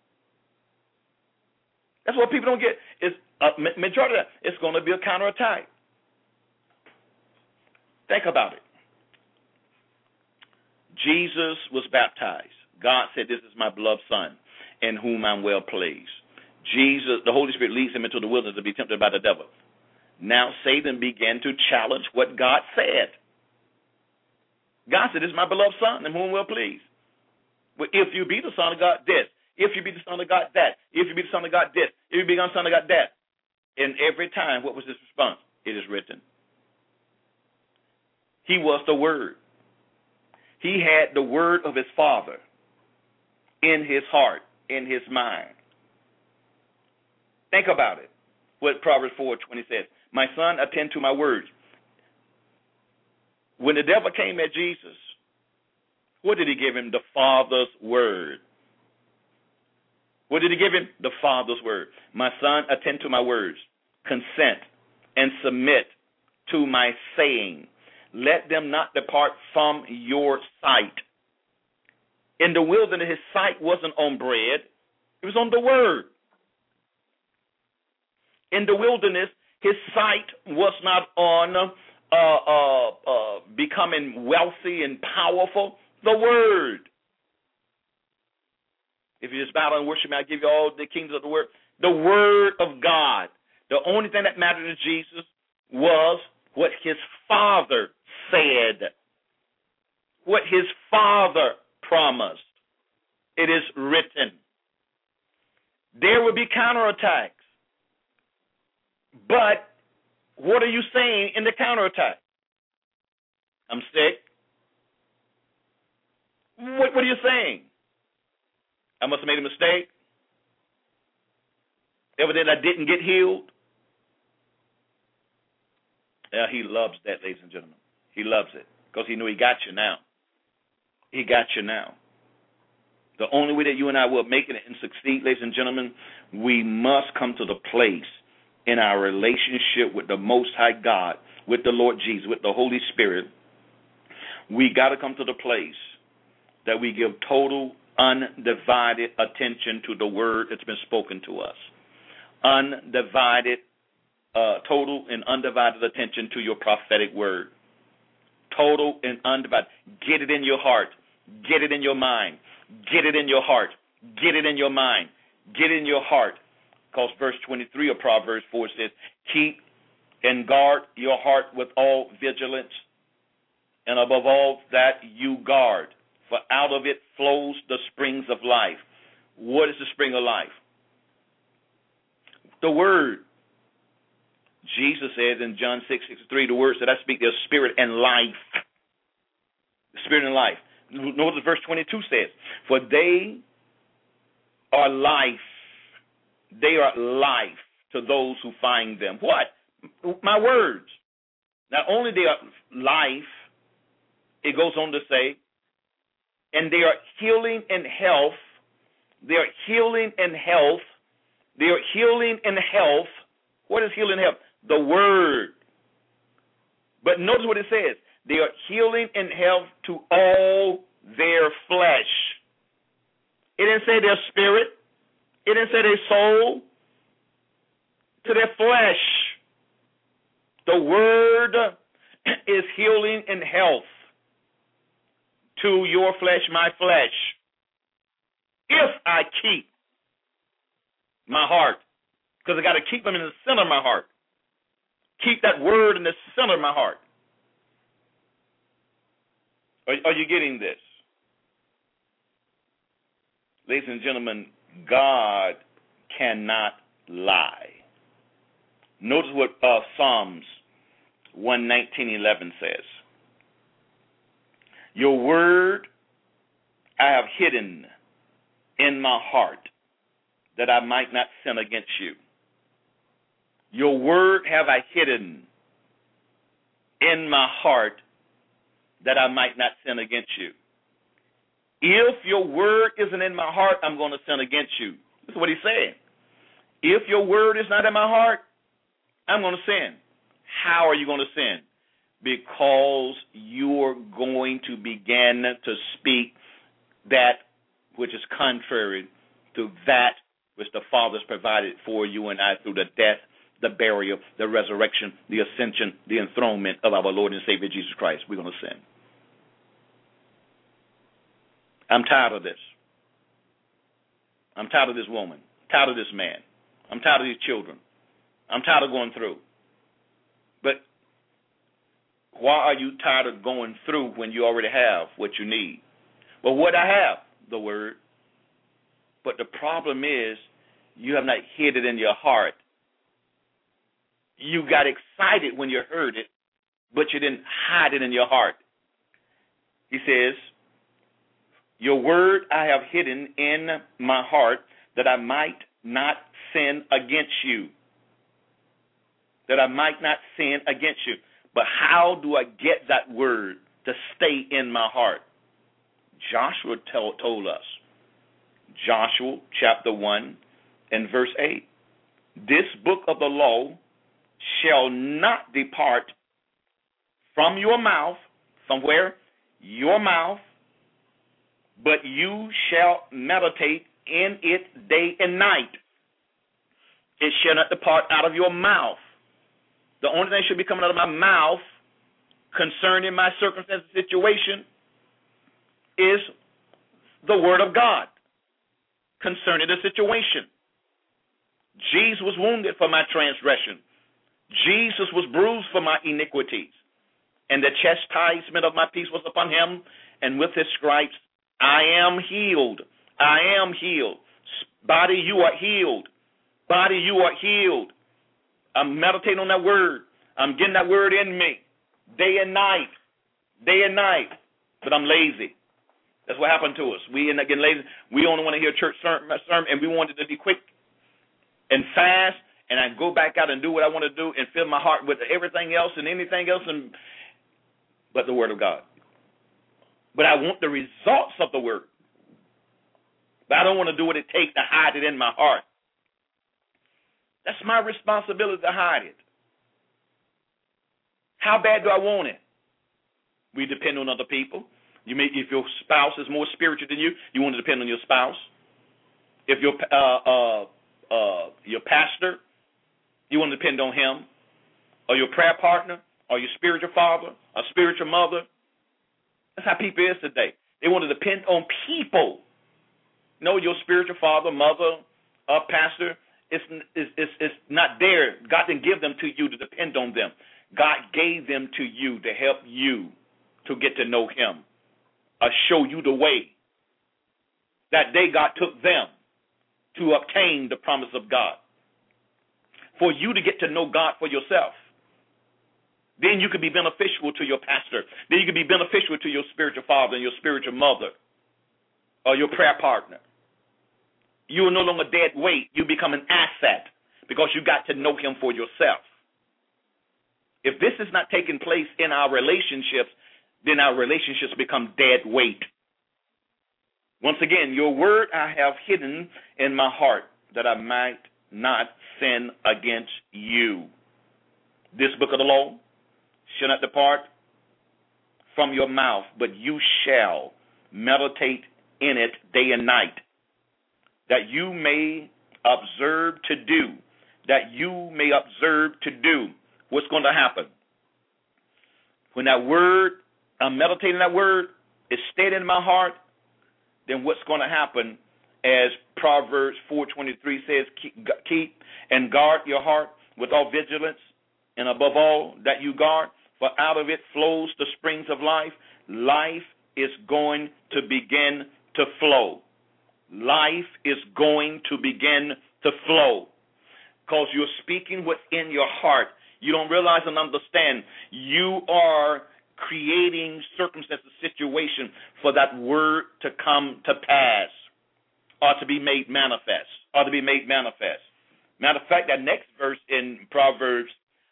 C: That's what people don't get. It's majority of that, it's going to be a counterattack. Think about it. Jesus was baptized. God said, "This is my beloved Son, in whom I'm well pleased." Jesus, the Holy Spirit leads him into the wilderness to be tempted by the devil. Now Satan began to challenge what God said. God said, "This is my beloved Son, in whom I'm well pleased." Well, if you be the Son of God, this. If you be the Son of God, that. If you be the Son of God, this. If you be the Son of God, that. And every time, what was his response? It is written. He was the Word. He had the Word of his Father in his heart, in his mind. Think about it. What Proverbs 4:20 says. "My son, attend to my words." When the devil came at Jesus, what did he give him? The Father's word. What did he give him? The Father's word. "My son, attend to my words. Consent and submit to my saying. Let them not depart from your sight." In the wilderness, his sight wasn't on bread. It was on the word. In the wilderness, his sight was not on becoming wealthy and powerful. The word. If you just bow down and worship me, I'll give you all the kingdoms of the word. The word of God. The only thing that mattered to Jesus was what his Father said. What his Father promised. It is written. There will be counterattacks. But what are you saying in the counterattack? I'm sick. What are you saying? I must have made a mistake. Evidently, I didn't get healed. Yeah, he loves that, ladies and gentlemen. He loves it because he knew he got you now. He got you now. The only way that you and I will make it and succeed, ladies and gentlemen, we must come to the place in our relationship with the Most High God, with the Lord Jesus, with the Holy Spirit. We got to come to the place that we give total, undivided attention to the word that's been spoken to us. Undivided, total and undivided attention to your prophetic word. Total and undivided. Get it in your heart. Get it in your mind. Get it in your heart. Get it in your mind. Get it in your heart. Because verse 23 of Proverbs 4 says, "Keep and guard your heart with all vigilance, and above all that you guard, for out of it flows the springs of life." What is the spring of life? The word. Jesus says in John 6:63, the words that I speak, they're spirit and life. Spirit and life. Notice verse 22 says, for they are life. They are life to those who find them. What? My words. Not only they are life, it goes on to say, and they are healing and health. They are healing and health. They are healing and health. What is healing and health? The word. But notice what it says. They are healing and health to all their flesh. It didn't say their spirit. It didn't say their soul. To their flesh. The word is healing and health to your flesh, my flesh. If I keep my heart, because I got to keep them in the center of my heart. Keep that word in the center of my heart. Are you getting this? Ladies and gentlemen, God cannot lie. Notice what Psalms 119:11 says. Your word I have hidden in my heart that I might not sin against you. Your word have I hidden in my heart that I might not sin against you. If your word isn't in my heart, I'm going to sin against you. That's what he's saying. If your word is not in my heart, I'm going to sin. How are you going to sin? Because you're going to begin to speak that which is contrary to that which the Father's provided for you and I through the death, the burial, the resurrection, the ascension, the enthronement of our Lord and Savior Jesus Christ. We're going to sin. I'm tired of this. I'm tired of this woman. Tired of this man. I'm tired of these children. I'm tired of going through. But why are you tired of going through when you already have what you need? Well, what I have, the word. But the problem is you have not hid it in your heart. You got excited when you heard it, but you didn't hide it in your heart. He says, your word I have hidden in my heart that I might not sin against you. That I might not sin against you. But how do I get that word to stay in my heart? Joshua told us. Joshua chapter 1 and verse 8. This book of the law shall not depart from your mouth. From where? Your mouth. But you shall meditate in it day and night. It shall not depart out of your mouth. The only thing that should be coming out of my mouth concerning my circumstance and situation is the word of God concerning the situation. Jesus was wounded for my transgression. Jesus was bruised for my iniquities. And the chastisement of my peace was upon him. And with his stripes I am healed. I am healed. Body, you are healed. Body, you are healed. I'm meditating on that word. I'm getting that word in me day and night. Day and night. But I'm lazy. That's what happened to us. We end up getting lazy. We only want to hear church sermon, and we want it to be quick and fast, and I go back out and do what I want to do and fill my heart with everything else and anything else but the word of God. But I want the results of the word. But I don't want to do what it takes to hide it in my heart. That's my responsibility to hide it. How bad do I want it? We depend on other people. If your spouse is more spiritual than you, you want to depend on your spouse. If your pastor, you want to depend on him, or your prayer partner, or your spiritual father, or spiritual mother. That's how people is today. They want to depend on people. No, your spiritual father, mother, pastor, it's not there. God didn't give them to you to depend on them. God gave them to you to help you to get to know him, show you the way. That day God took them to obtain the promise of God. for you to get to know God for yourself. Then you could be beneficial to your pastor. Then you could be beneficial to your spiritual father and your spiritual mother or your prayer partner. You are no longer dead weight. You become an asset because you got to know him for yourself. If this is not taking place in our relationships, then our relationships become dead weight. Once again, your word I have hidden in my heart that I might not sin against you. This book of the law shall not depart from your mouth, but you shall meditate in it day and night, that you may observe to do, what's going to happen. When that word, I'm meditating that word, is stayed in my heart, then what's going to happen, as Proverbs 4:23 says, keep and guard your heart with all vigilance, and above all that you guard, for out of it flows the springs of life. Life is going to begin to flow. Life is going to begin to flow because you're speaking what's in your heart. You don't realize and understand. You are creating circumstances, situation for that word to come to pass or to be made manifest. Matter of fact, that next verse in Proverbs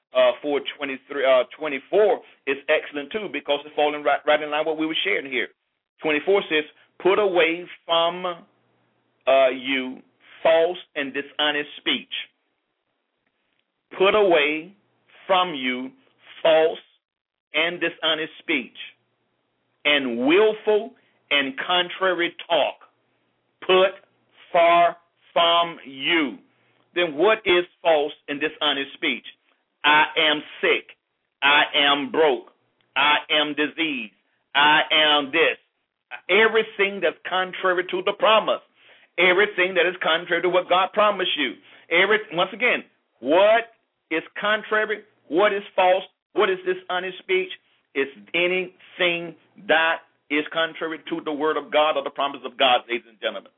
C: 4:24 is excellent too, because it's falling right in line with what we were sharing here. 24 says, put away from you false and dishonest speech. Put away from you false and dishonest speech, and willful and contrary talk. Put far from you. Then what is false and dishonest speech? I am sick. I am broke. I am diseased. I am this. Everything that's contrary to the promise. Everything that is contrary to what God promised you. Once again, what is contrary? What is false? What is dishonest speech? It's anything that is contrary to the word of God or the promise of God, ladies and gentlemen.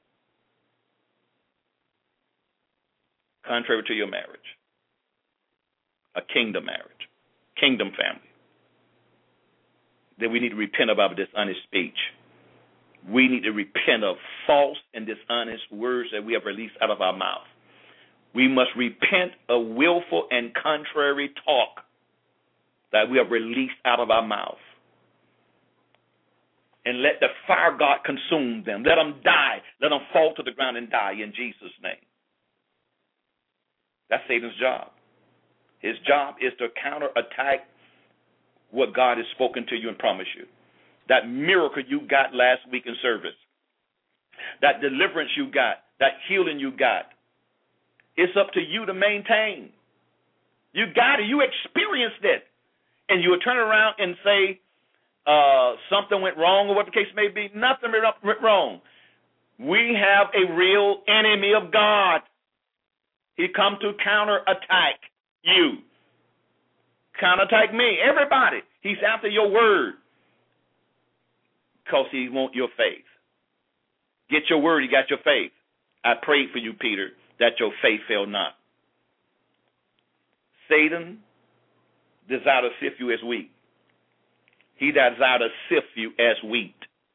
C: Contrary to your marriage. A kingdom marriage. Kingdom family. Then we need to repent of our dishonest speech. We need to repent of false and dishonest words that we have released out of our mouth. We must repent of willful and contrary talk that we have released out of our mouth. And let the fire of God consume them. Let them die. Let them fall to the ground and die in Jesus' name. That's Satan's job. His job is to counterattack what God has spoken to you and promised you. That miracle you got last week in service, that deliverance you got, that healing you got, it's up to you to maintain. You got it. You experienced it. And you will turn around and say something went wrong or what the case may be. Nothing went wrong. We have a real enemy of God. He come to counterattack you. Counterattack me. Everybody. He's after your word. Because he wants your faith. Get your word, you got your faith. I prayed for you, Peter, that your faith fail not. Satan desire to sift you as wheat. He desire to sift you as wheat.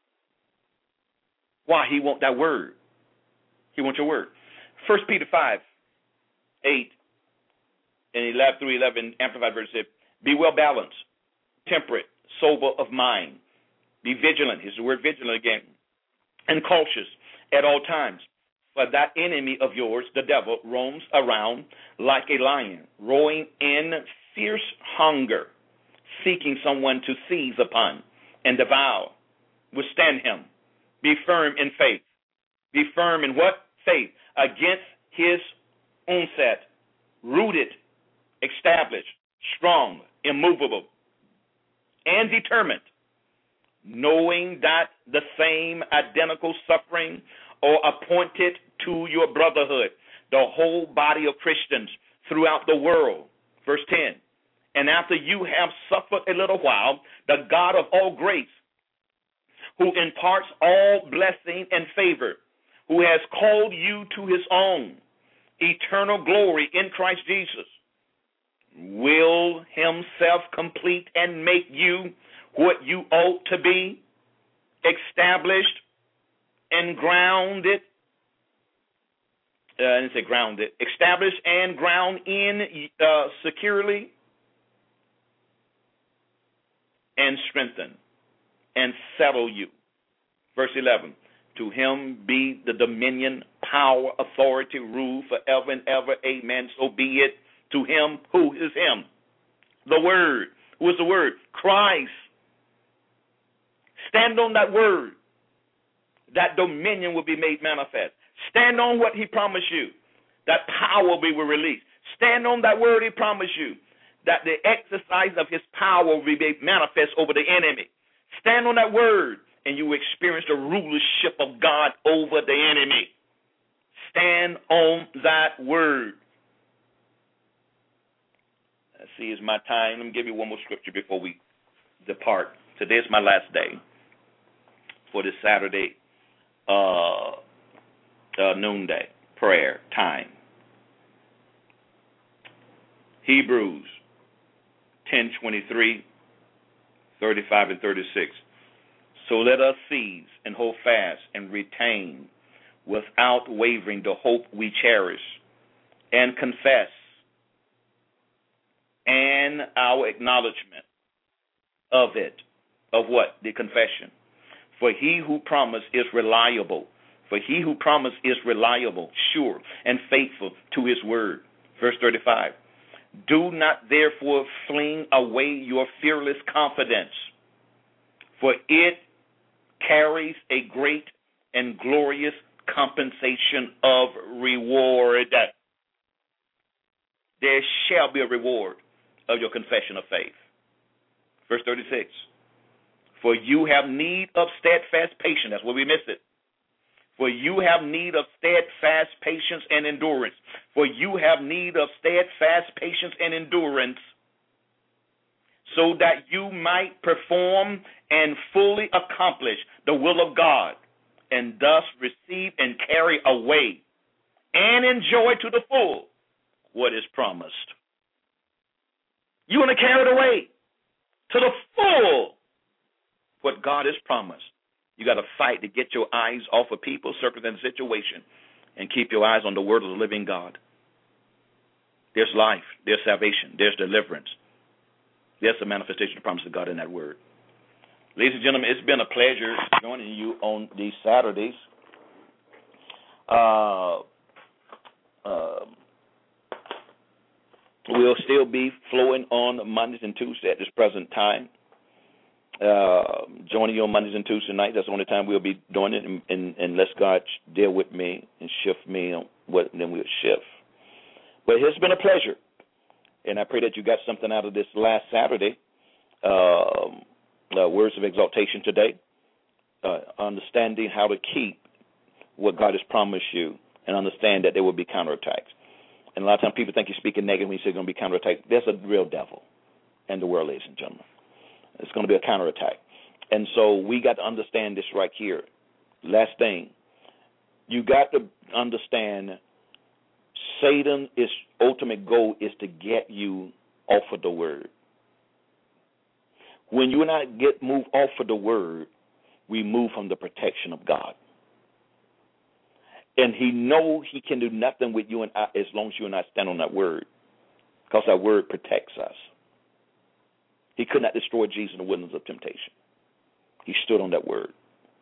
C: Why? He want that word. He wants your word. 1 Peter 5:8 and 11 through 11, Amplified verse said, be well balanced, temperate, sober of mind. Be vigilant. Here's the word vigilant again. And cautious at all times. For that enemy of yours, the devil, roams around like a lion, roaring in fierce hunger, seeking someone to seize upon and devour. Withstand him. Be firm in faith. Be firm in what? Faith. Against his onset. Rooted, established, strong, immovable, and determined. Knowing that the same identical suffering are appointed to your brotherhood, the whole body of Christians throughout the world. Verse 10, and after you have suffered a little while, the God of all grace, who imparts all blessing and favor, who has called you to his own, eternal glory in Christ Jesus, will himself complete and make you what you ought to be, established and grounded. I didn't say grounded. Established and ground in securely, and strengthen and settle you. Verse 11. To him be the dominion, power, authority, rule forever and ever. Amen. So be it. To him, who is him? The Word. Who is the Word? Christ. Stand on that Word. That dominion will be made manifest. Stand on what he promised you. That power will be released. Stand on that word he promised you. That the exercise of his power will be made manifest over the enemy. Stand on that word, and you will experience the rulership of God over the enemy. Stand on that word. Let's see, it's my time. Let me give you one more scripture before we depart. Today is my last day for this Saturday noonday prayer time. Hebrews 10:23, 35, and 36. So let us seize and hold fast and retain without wavering the hope we cherish, and confess and our acknowledgement of it. Of what? The confession. For he who promised is reliable. For he who promised is reliable, sure, and faithful to his word. Verse 35. Do not therefore fling away your fearless confidence, for it carries a great and glorious compensation of reward. There shall be a reward of your confession of faith. Verse 36. For you have need of steadfast patience. That's where we missed it. For you have need of steadfast patience and endurance. For you have need of steadfast patience and endurance, so that you might perform and fully accomplish the will of God, and thus receive and carry away and enjoy to the full what is promised. You want to carry it away to the full what God has promised. You got to fight to get your eyes off of people, circumstance, situation, and keep your eyes on the word of the living God. There's life, there's salvation, there's deliverance. There's the manifestation of the promise of God in that word. Ladies and gentlemen, it's been a pleasure joining you on these Saturdays. We'll still be flowing on Mondays and Tuesdays at this present time. Joining you on Mondays and Tuesday nights. That's the only time we'll be doing it, and unless God deal with me and shift me on what, then we'll shift. But it's been a pleasure, and I pray that you got something out of this last Saturday. Words of exaltation today, understanding how to keep what God has promised you, and understand that there will be counterattacks. And a lot of times people think you're speaking negative when you say going to be counterattack. There's a real devil in the world, ladies and gentlemen. It's going to be a counterattack. And so we got to understand this right here. Last thing, you got to understand Satan's ultimate goal is to get you off of the word. When you and I move off of the word, we move from the protection of God. And he knows he can do nothing with you and I as long as you and I stand on that word, because that word protects us. He could not destroy Jesus in the wilderness of temptation. He stood on that word.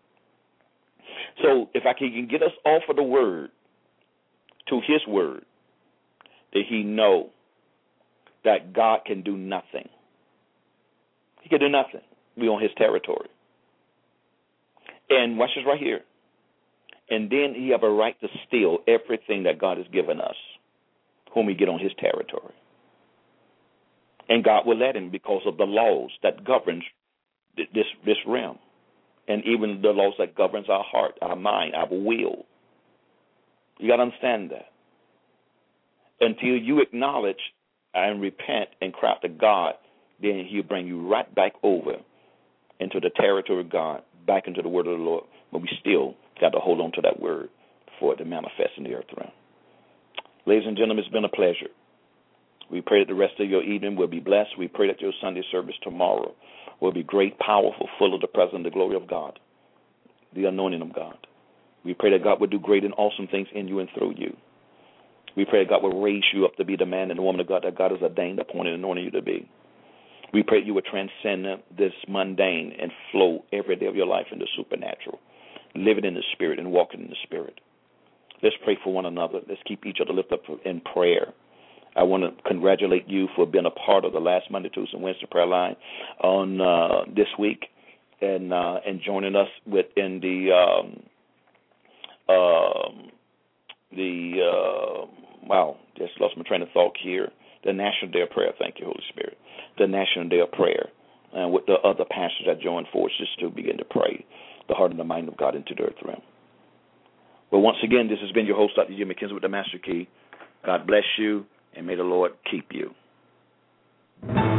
C: So if I can get us off of the word to his word, that he know that God can do nothing. He can do nothing. We on his territory. And watch this right here. And then he have a right to steal everything that God has given us, whom we get on his territory. And God will let him because of the laws that governs this realm, and even the laws that governs our heart, our mind, our will. You got to understand that. Until you acknowledge and repent and cry out to God, then he'll bring you right back over into the territory of God, back into the word of the Lord. But we still got to hold on to that word for it to manifest in the earth realm. Ladies and gentlemen, it's been a pleasure. We pray that the rest of your evening will be blessed. We pray that your Sunday service tomorrow will be great, powerful, full of the presence and the glory of God, the anointing of God. We pray that God will do great and awesome things in you and through you. We pray that God will raise you up to be the man and the woman of God that God has ordained, appointed, and anointed you to be. We pray that you will transcend this mundane and flow every day of your life in the supernatural, living in the Spirit and walking in the Spirit. Let's pray for one another. Let's keep each other lifted up in prayer. I want to congratulate you for being a part of the last Monday, Tuesday, and Wednesday prayer line on this week and joining us within just lost my train of thought here. The National Day of Prayer. Thank you, Holy Spirit. The National Day of Prayer. And with the other pastors that joined forces to begin to pray the heart and the mind of God into the earth realm. Well, once again, this has been your host, Dr. E.J. McKenzie, with the Master Key. God bless you, and may the Lord keep you.